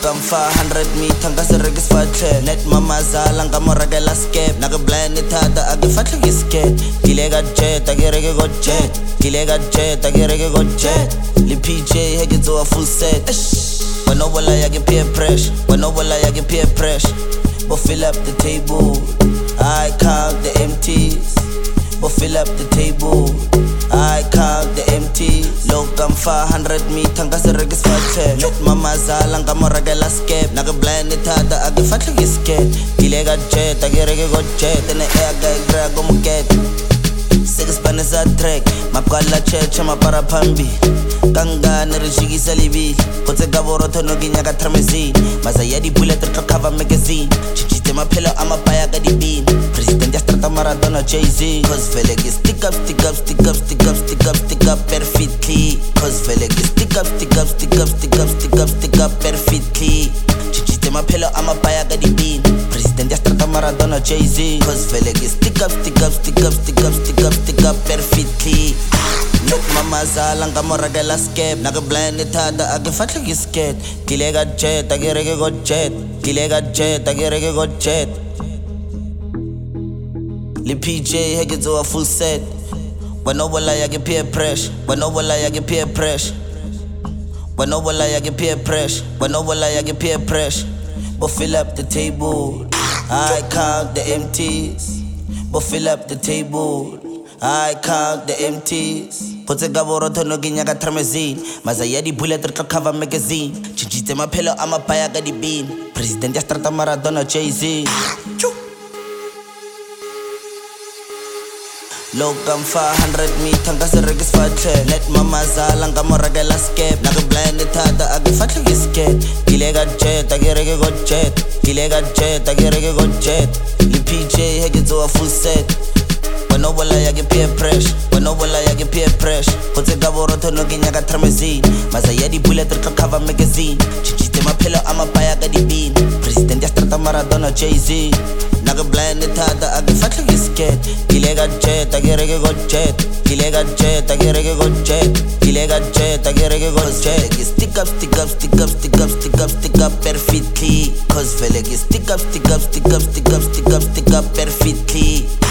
Logan 500 meter ngase re ke sfatle net mama zala nga mo rekela skep na ke blind thata a ke fatle ke skep kile ka jet a ke re ke go jet kile ka jet a ke re ke go jet le PJ he ke tsoa full set when no bola ya ke peer pressure when no bola ya ke peer pressure but fill up the table I count the empties but fill up the table I count the empties Logan 500 meter ngase re ke sfatle net mama zala nga mo rekela skep na ke blind thata a ke fatle ke skep kile ka jet a ke re ke go jet ne e ga gra go moket six banners a track mapkala checha mapara phambi kangane re shikisa libili kotse ka borotho no ke nyaka tramezini maza ya di bullet re cover magazine chichite maphelo a mapaya ka dipini president ya strata Maradona Jay-Z cause vele ke stick up stick up stick up stick up stick up stick up perfectly cause vele ke stick up stick up stick up stick up stick up stick up perfectly chichite maphelo a mapaya ka dipini president ya strata Maradona Jay-Z cause vele ke stick up stick up stick up stick up stick up stick up perfectly Look mama zala nga mo rekela skep na ke blind thata a ke fatle ke skate kile ka jet a ke re ke go jet kile ka jet a ke re ke go jet le PJ he ke tsoa full set when no bola ya ke peer pressure when no bola ya ke peer pressure when no bola ya ke peer pressure when no bola ya ke peer pressure but fill up the table I count the empties but fill up the table I count the empties Kotse ka borotho no ke nyaka tramezini maza ya di bullet re cover magazine chichite maphelo a mapaya ka dipini president ya strata Maradona Jay-Z Logan 500 meter ngase re ke sfatle net mama zala nga mo rekela skep na ke blind thata a ke fatle ke skep kile ka jet a ke re ke go jet kile ka jet a ke re ke go jet le PJ he ke tsoa full set when no bola ya ke peer pressure when no bola ya ke peer pressure kotse ka borotho no ke nyaka tramezini maza ya di bullet re cover magazine chichite maphelo a mapaya ka dipini president ya strata Maradona Jay-Z na ke blind thata a ke fatle ke skate kile ka jet a ke re ke go jet kile ka jet a ke re ke go jet kile ka jet a ke re ke go jet ke stick up stick up stick up stick up stick up stick up perfectly cause vele ke stick up stick up stick up stick up stick up stick up perfectly